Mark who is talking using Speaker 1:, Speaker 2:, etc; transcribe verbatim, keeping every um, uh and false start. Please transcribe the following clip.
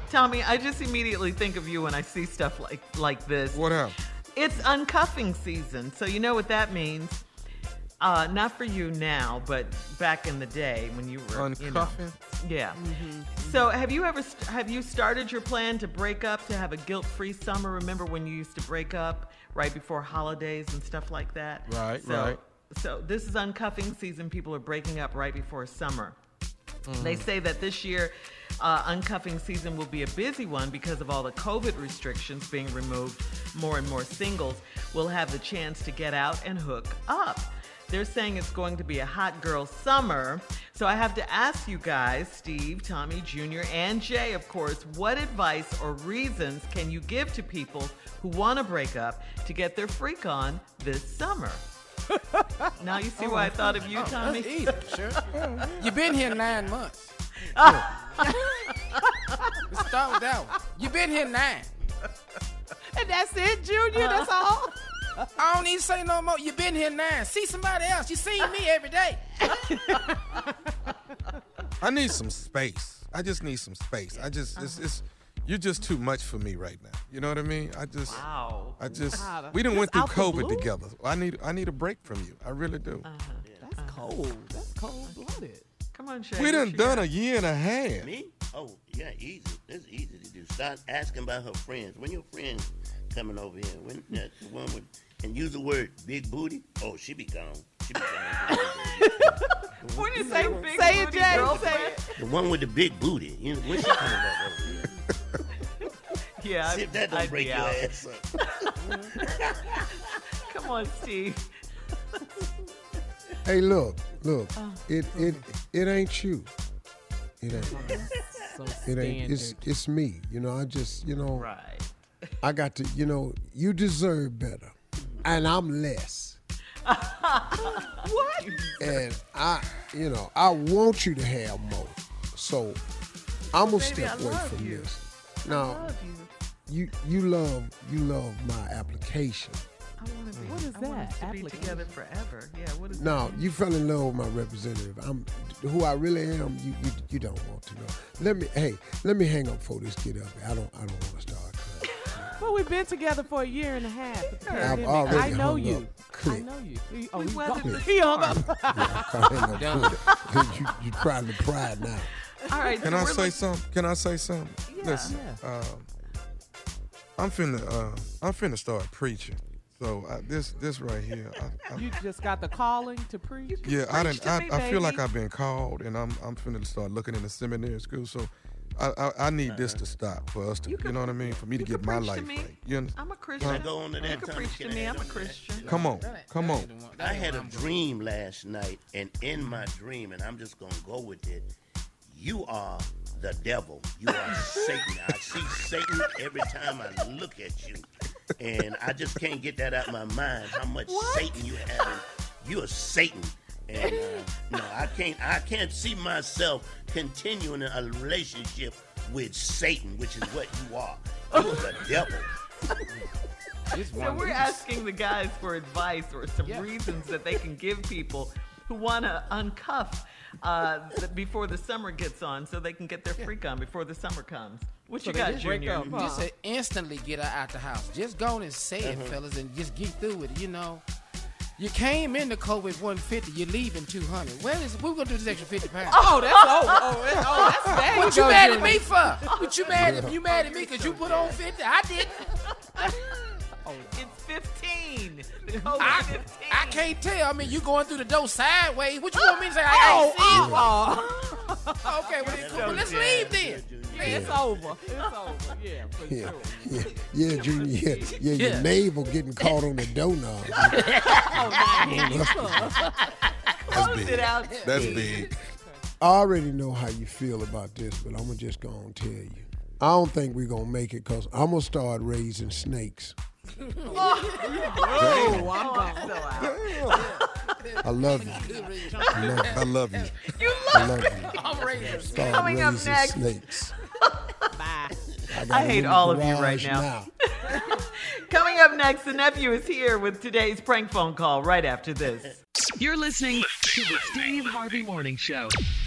Speaker 1: Tommy, I just immediately think of you when I see stuff like like this.
Speaker 2: What happened?
Speaker 1: It's uncuffing season, so you know what that means. Uh, not for you now, but back in the day when you were
Speaker 2: Uncuffing?
Speaker 1: You know, yeah. Mm-hmm. So have you ever st- have you started your plan to break up to have a guilt-free summer? Remember when you used to break up right before holidays and stuff like that?
Speaker 2: Right,
Speaker 1: so,
Speaker 2: right.
Speaker 1: So this is uncuffing season. People are breaking up right before summer. Mm-hmm. They say that this year, uh, uncuffing season will be a busy one because of all the COVID restrictions being removed. More and more singles will have the chance to get out and hook up. They're saying it's going to be a hot girl summer. So I have to ask you guys, Steve, Tommy, Junior, and Jay, of course, what advice or reasons can you give to people who want to break up to get their freak on this summer? Now you see why I thought of you,
Speaker 3: oh,
Speaker 1: Tommy?
Speaker 3: That's easy, sure. You've been here nine months. Let's start with that one. You've been here nine.
Speaker 4: And that's it, Junior? That's all?
Speaker 3: I don't need to say no more. You've been here nine. See somebody else. You see me every day.
Speaker 2: I need some space. I just need some space. I just, it's, it's, you're just too much for me right now. You know what I mean? I just,
Speaker 1: wow.
Speaker 2: I just,
Speaker 4: Wow.
Speaker 2: we done
Speaker 4: Just
Speaker 2: went through
Speaker 4: out the
Speaker 2: COVID
Speaker 4: blue?
Speaker 2: together. I need, I need a break from you. I really do.
Speaker 1: Uh-huh.
Speaker 4: That's cold. That's cold-blooded.
Speaker 1: Come on, Shay.
Speaker 2: we
Speaker 1: what
Speaker 2: done
Speaker 1: you
Speaker 2: done
Speaker 1: got?
Speaker 2: a year and a half.
Speaker 5: Me? Oh, yeah, easy. That's easy to do. Start asking about her friends. When your friends coming over here? When that the one with and use the word big booty? Oh, she be gone. She be gone.
Speaker 1: When you say big
Speaker 4: Say it,
Speaker 1: booty
Speaker 4: Jay.
Speaker 1: girlfriend-
Speaker 4: Say it.
Speaker 5: The one with the big booty. You know, when she coming back over here?
Speaker 1: Yeah,
Speaker 5: See if that don't
Speaker 1: I'd
Speaker 5: break
Speaker 1: be
Speaker 5: your
Speaker 1: out.
Speaker 5: ass up.
Speaker 1: Come on, Steve.
Speaker 6: Hey, look, look. It it it ain't you. It ain't.
Speaker 4: So
Speaker 6: It ain't. It's
Speaker 4: standard.
Speaker 6: it's me. You know. I just you know.
Speaker 1: Right.
Speaker 6: I got to. You know. You deserve better, and I'm less.
Speaker 1: What?
Speaker 6: And I, you know, I want you to have more. So I'm gonna
Speaker 1: Baby,
Speaker 6: step
Speaker 1: I
Speaker 6: away
Speaker 1: love
Speaker 6: from
Speaker 1: you.
Speaker 6: this.
Speaker 1: I
Speaker 6: Now,
Speaker 1: love you.
Speaker 6: you you love you love my application.
Speaker 1: I want to be.
Speaker 4: What is
Speaker 1: I want
Speaker 4: that?
Speaker 1: us to be
Speaker 4: Application?
Speaker 1: together forever. Yeah. What is
Speaker 6: Now
Speaker 1: that?
Speaker 6: you fell in love with my representative. I'm who I really am. You you, you don't want to know. Let me hey let me hang up before this get up. I don't I don't want to start crying.
Speaker 4: Well, we've been together for a year and a half. The pandemic.
Speaker 6: already
Speaker 4: I know
Speaker 6: hung
Speaker 4: you.
Speaker 6: up.
Speaker 4: I
Speaker 6: Click.
Speaker 4: know you. He, oh,
Speaker 1: We
Speaker 4: he,
Speaker 1: weathered
Speaker 4: gone.
Speaker 1: the
Speaker 4: He hung up.
Speaker 6: Yeah, I can't hang up.
Speaker 3: Done.
Speaker 6: Quick. you you trying to pride now.
Speaker 1: All right.
Speaker 2: Can
Speaker 1: so
Speaker 2: I
Speaker 1: we're
Speaker 2: say
Speaker 1: look-
Speaker 2: something? Can I say something?
Speaker 1: Yeah.
Speaker 2: Listen, um, I'm finna, uh, I'm finna start preaching. So I, this, this right here, I, I,
Speaker 4: You just got the calling to preach.
Speaker 2: yeah, I
Speaker 1: preach
Speaker 2: didn't.
Speaker 1: to
Speaker 2: I,
Speaker 1: me,
Speaker 2: I feel like
Speaker 1: baby.
Speaker 2: I've been called, and I'm, I'm finna start looking in the seminary school. So I, I, I need this to stop for us to,
Speaker 1: You
Speaker 2: you,
Speaker 1: can-
Speaker 2: know what I mean, for me to
Speaker 1: you
Speaker 2: get
Speaker 1: can
Speaker 2: my
Speaker 1: preach to
Speaker 2: life
Speaker 1: me.
Speaker 2: right. You understand?
Speaker 1: I'm a Christian.
Speaker 5: I go on to
Speaker 1: You
Speaker 5: that
Speaker 1: can
Speaker 5: time,
Speaker 1: preach to
Speaker 5: can I
Speaker 1: me.
Speaker 5: add
Speaker 1: I'm a
Speaker 5: on to that?
Speaker 1: Christian.
Speaker 2: Come on, come on.
Speaker 5: I had a dream last night, and in my dream, and I'm just gonna go with it. You are the devil. You are Satan. I see Satan every time I look at you, and I just can't get that out of my mind. How much Satan you have? In, you are Satan, and uh, no, I can't. I can't see myself continuing a relationship with Satan, which is what you are. You're the devil.
Speaker 3: Just
Speaker 1: So
Speaker 3: one-
Speaker 1: we're asking the guys for advice or some
Speaker 3: Yeah.
Speaker 1: reasons that they can give people who want to uncuff uh, the, before the summer gets on, so they can get their freak on before the summer comes. What
Speaker 4: So
Speaker 1: you
Speaker 4: they
Speaker 1: got,
Speaker 4: just break
Speaker 1: Junior?
Speaker 4: up, huh?
Speaker 3: Just to instantly get her out the house. Just go on and say it, fellas, and just get through with it. You know, you came into COVID one fifty, you're leaving two hundred. Where is what we gonna do this extra fifty pounds?
Speaker 4: Oh, that's over. Oh, that's, oh, that's there
Speaker 3: What
Speaker 4: you
Speaker 3: you
Speaker 4: go,
Speaker 3: mad at
Speaker 4: Junior.
Speaker 3: me for? What you mad at? You mad at me because you put on fifty? I didn't.
Speaker 1: It's fifteen. The COVID
Speaker 3: I,
Speaker 1: fifteen.
Speaker 3: I can't tell. I mean, you going through the door sideways. What you want me to say? I ain't see you.
Speaker 4: Oh,
Speaker 3: Okay, well, then, well, let's
Speaker 1: Yeah.
Speaker 3: leave then.
Speaker 4: yeah, it's over. It's over. Yeah, for
Speaker 6: Yeah,
Speaker 4: sure.
Speaker 6: yeah, yeah, Junior. Yeah, yeah, your
Speaker 3: Yeah.
Speaker 6: navel getting caught on the doorknob.
Speaker 4: Oh, now here you come.
Speaker 1: Close
Speaker 2: big.
Speaker 1: it out.
Speaker 2: That's big.
Speaker 6: I already know how you feel about this, but I'm gonna just go and tell you. I don't think we're gonna make it because I'm gonna start raising snakes.
Speaker 4: Oh, I'm gone.
Speaker 1: So out.
Speaker 6: I love you. I love you.
Speaker 2: I love you.
Speaker 1: You
Speaker 6: I
Speaker 1: love
Speaker 6: love you.
Speaker 3: I'm raising.
Speaker 6: Start
Speaker 1: Coming up
Speaker 6: raising
Speaker 1: next.
Speaker 6: snakes.
Speaker 4: Bye.
Speaker 6: got
Speaker 1: I
Speaker 6: it
Speaker 1: hate
Speaker 6: in the
Speaker 1: all of you right
Speaker 6: garage
Speaker 1: now. Coming up next, the nephew is here with today's prank phone call right after this.
Speaker 7: You're listening to the Steve Harvey Morning Show.